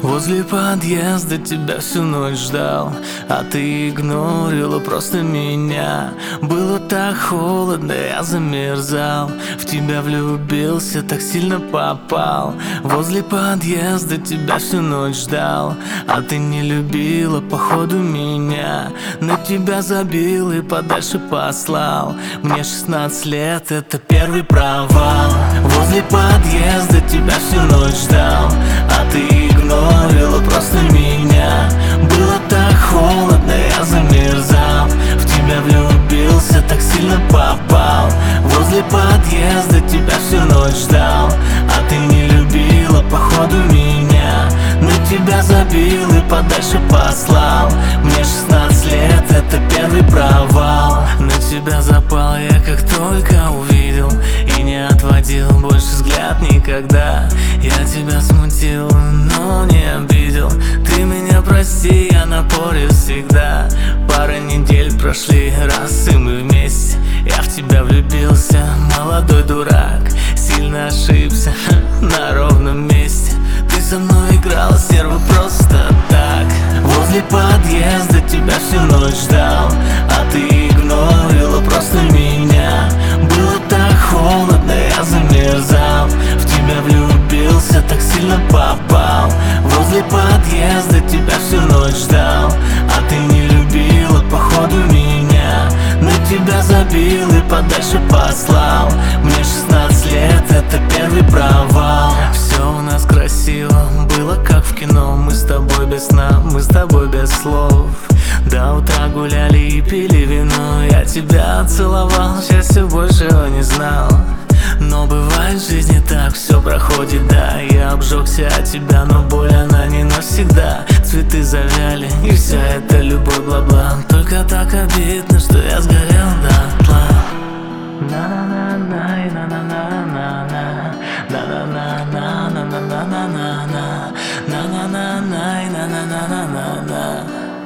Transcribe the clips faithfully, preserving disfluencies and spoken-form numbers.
Возле подъезда тебя всю ночь ждал, а ты игнорила просто меня. Было так холодно, я замерзал, в тебя влюбился, так сильно попал. Возле подъезда тебя всю ночь ждал, а ты не любила, походу, меня. На тебя забил и подальше послал. Мне шестнадцать лет, это первый провал. Возле подъезда тебя всю ночь ждал, а ты игнорила просто меня. Было так холодно, я замерзал, в тебя влюбился, так сильно попал. Возле подъезда тебя всю ночь ждал, а ты не любила, походу, меня. На тебя забил и подальше послал. Мне шестнадцать лет, это первый провал. На тебя запал я, как только увидел, и не отводил больше взгляд никогда. Я тебя смутил, но не обидел. Ты меня прости, я напорю всегда. Пара недель прошли, раз и мы вместе. Я в тебя влюбился, молодой дурак, сильно ошибся на ровном месте. Ты со мной играла стерва просто так. Возле подъезда тебя всю ночь ждал, а ты игнорила просто меня. Было так холодно, я замерзал, в тебя влюбился, так сильно попал. Возле подъезда тебя всю ночь ждал, а ты не любила, походу, меня. На тебя забил и подальше послал. Мне шестнадцать лет, это первый провал. Все у нас красиво, было как в кино. Мы с тобой без сна, мы с тобой без слов. До утра гуляли и пили вино. Я тебя целовал, счастья большего не знал. Но бывает в жизни так, все проходит, да. Я обжегся от тебя, но боль она не навсегда. Цветы завяли, и вся эта любовь бла-бла. Только так обидно, что я сгорел дотла. На-на-на-на, на-на-на-на-на, на-на-на-на-на-на-на-на-на, на-на-на-на, на-на-на-на-на.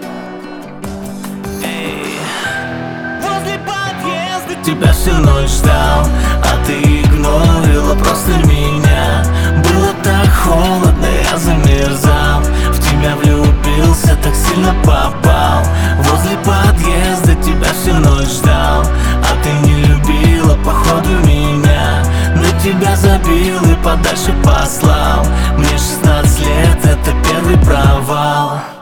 Эй, возле подъезда тебя всю ночь ждал, а ты игнорила просто меня. Было так холодно, я замерзал, в тебя влюбился, так сильно попал. Возле подъезда тебя всю ночь ждал, а ты не любила, походу, меня. На тебя забил и подальше послал. Мне шестнадцать лет, это первый провал.